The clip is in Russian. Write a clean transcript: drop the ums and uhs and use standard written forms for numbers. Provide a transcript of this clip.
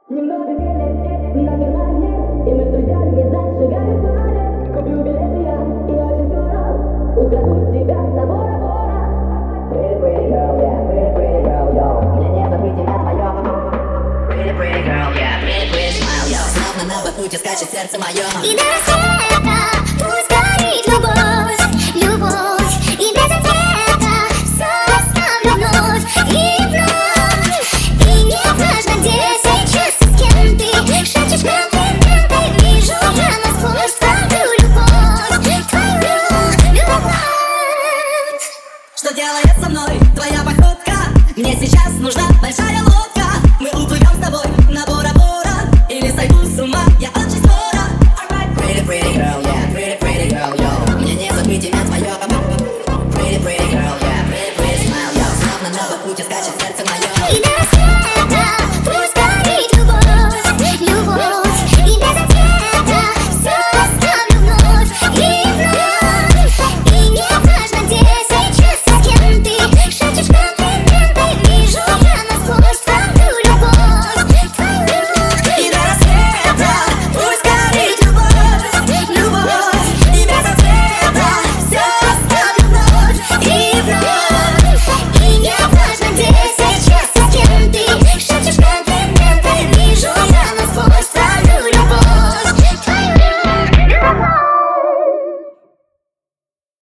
Немного денег на кармане, и мы с друзьями зажигаем пламя. Куплю билеты я, и очень скоро украду тебя на Бора-Бора. Pretty, pretty girl, yeah, pretty, pretty girl, yo. Мне не забыть имя твое. Pretty, pretty girl, yeah, pretty, pretty smile, yo. Словно на батуте скачет сердце мое.